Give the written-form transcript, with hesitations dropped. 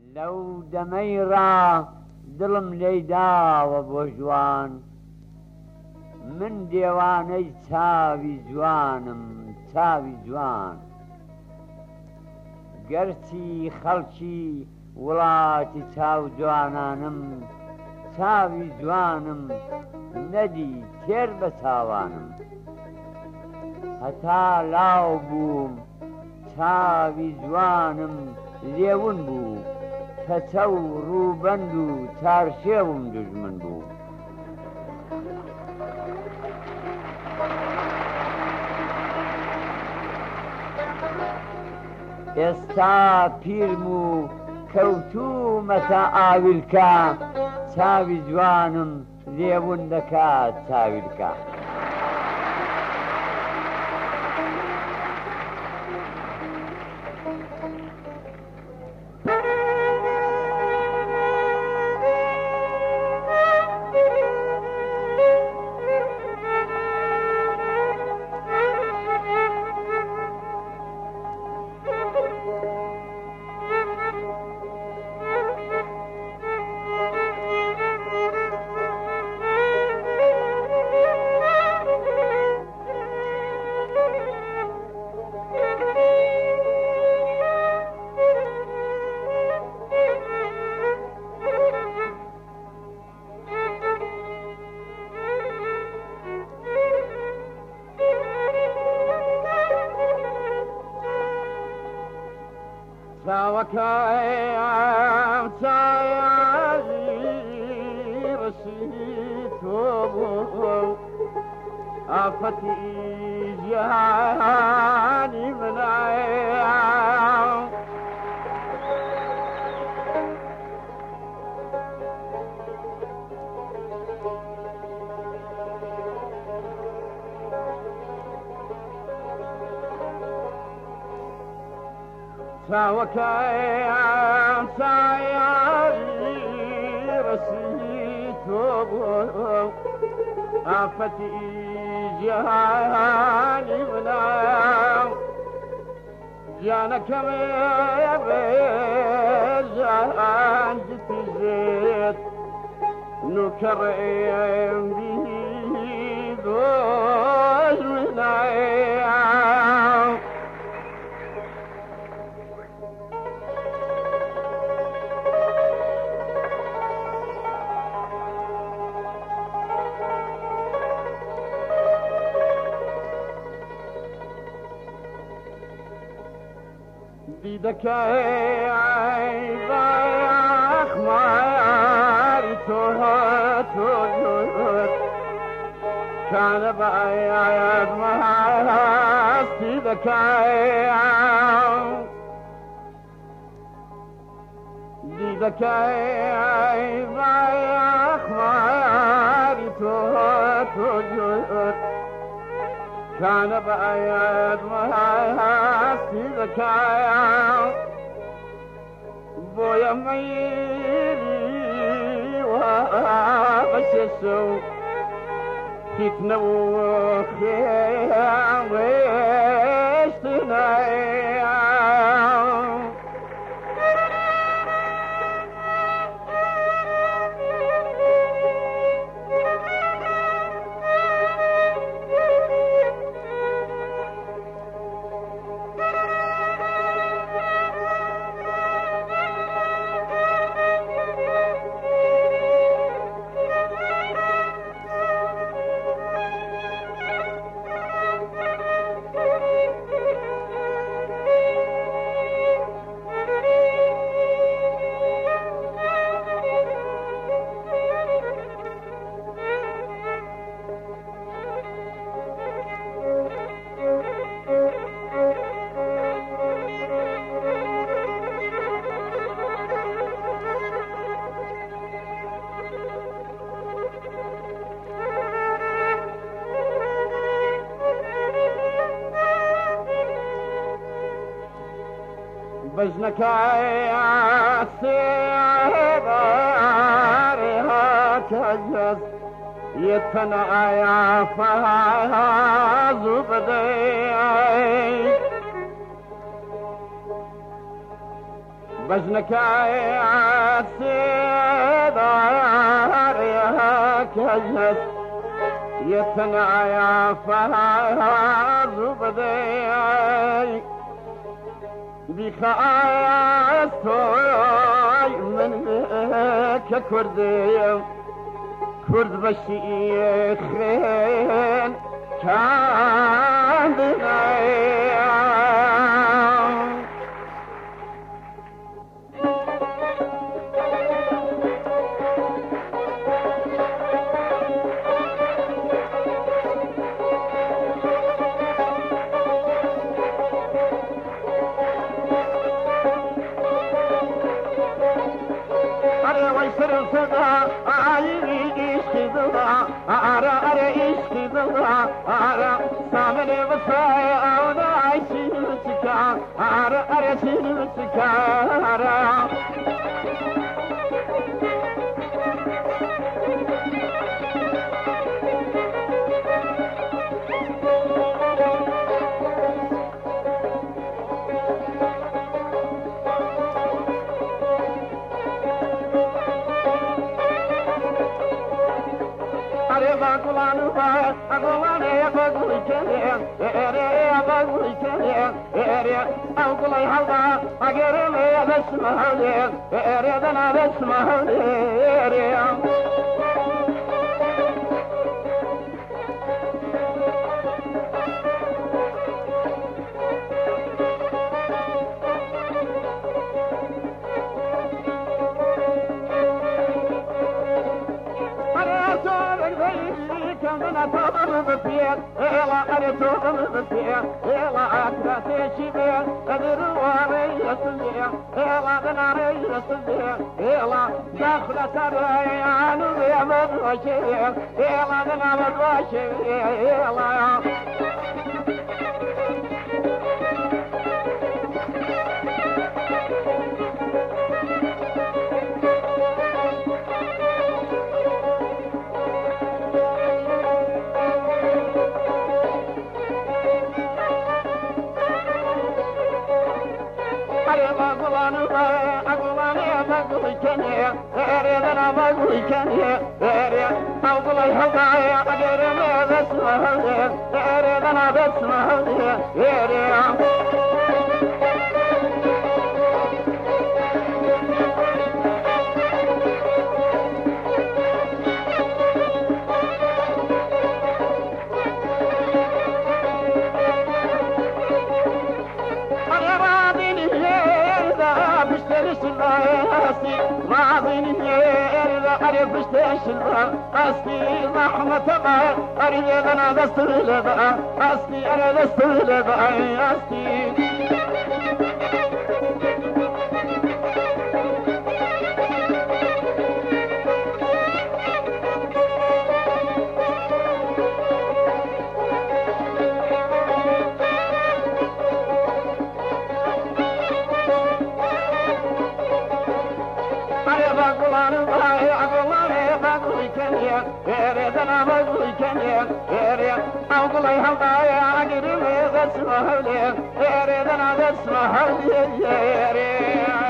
لەو دەمەیڕا دڵم لێیداوە بۆ جوان، من دێوانەی چاوی جوانم چاوی جوان، گەرچی خەڵکی وڵاتی چاو جوانانم چاوی جوانم نەدی تێر بە چاوانم، هەتا لاو بووم چاوی جوانم لێون بوو، کەچە و ڕووبەند و چارشێوم دوژمن بوو. ئێستا پیرم و کەوتوومەتە ئاویلکە، چاوی جوانم لێون دەکات چاویلکە. چاوەکەم چاوی ڕەشید تۆ بوو، ئافەتی جیهانی منایە، چاوەکەم چاوی ڕەشید تۆ بوو، ئافەتی جیهانی منایە، گیانەکەم ڕێژان جتیژێت نوکەڕێم بینی دۆژ منایە. دیدەکەی ئەخماری تۆ کانە بەعەیاد مەهاستی دەکەی، دیدەکەی ئەخماری تۆ كان بعيد مهاسي ذكايا بويا ميلي وغششو تتنو خيام ويشتنايا. بجنكاي سيبارها كجز يتنايا فازو بدي بجنك يا سيدار يا كجس يتنع يا فهاز بدي بخاستوي من بك كردي كرد بشيخين كان ويسر صدا عيني اشتدى أرى اشتدى أرى سامن بصايا أونا عيشين سكا أرى شين سكا أرى أقول لي هذا أقرب يا بسمه لي أريد أنا بسمه لي أنا توضم بفيك إلا أنا توضم بفيك إلا أكرت شبيك أدروا علي الصديق إلا بناري الصديق إلا داخل سرعي عنو بيمد وشبيك إلا بنامد وشبيك إلا أصلي رحمة بقى أريد أنا دستور بقى أصلي أنا دستور بقى أصلي أقول لي هذا أقرب يا بسمه لي أريد أنا بسمه لي